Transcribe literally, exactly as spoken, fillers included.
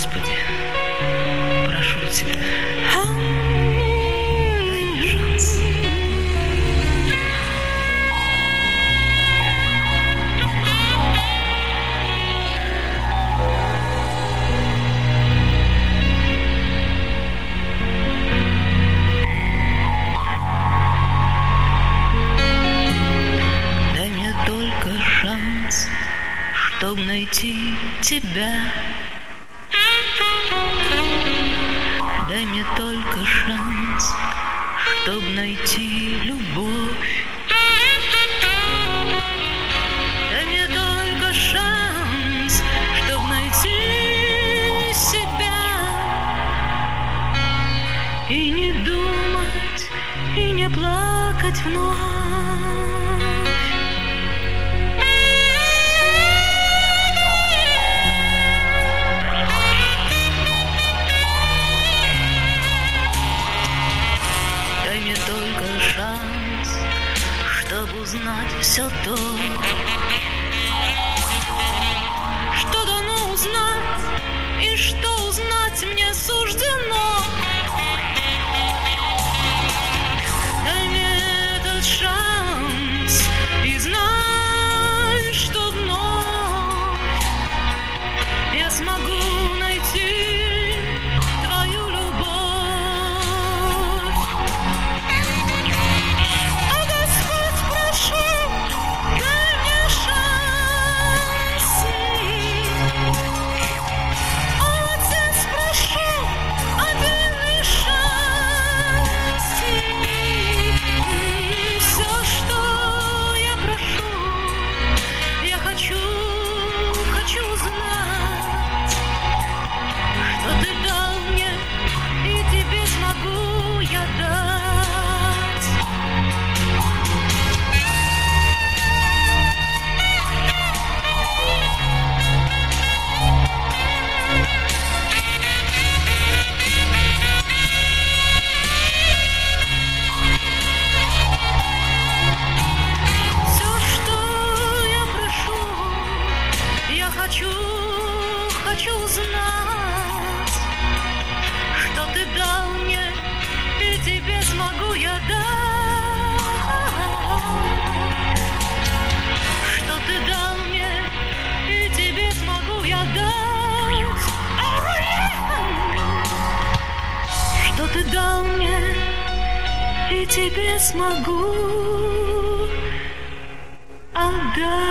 Господи, прошу Тебя, дай мне шанс. Дай мне только шанс, чтоб найти Тебя. Дай мне только шанс, чтоб найти любовь. Дай мне только шанс, чтоб найти себя. И не думать, и не плакать вновь. Дай мне только шанс, чтоб узнать все то, что дано узнать, и что узнать мне суждено. Дай мне этот шанс и знай, что вновь я смогу найти твою любовь. О, Господь, прошу, дай мне шанс. О, Отец, прошу, один лишь шанс. Все, что я прошу, я хочу, хочу знать, что ты дал мне, и тебе смогу я дать. Все, что я прошу, я хочу, хочу знать, что ты дал мне, и тебе смогу я дать. Что ты дал мне, и тебе смогу я дать. Что ты дал мне, и тебе смогу отдать.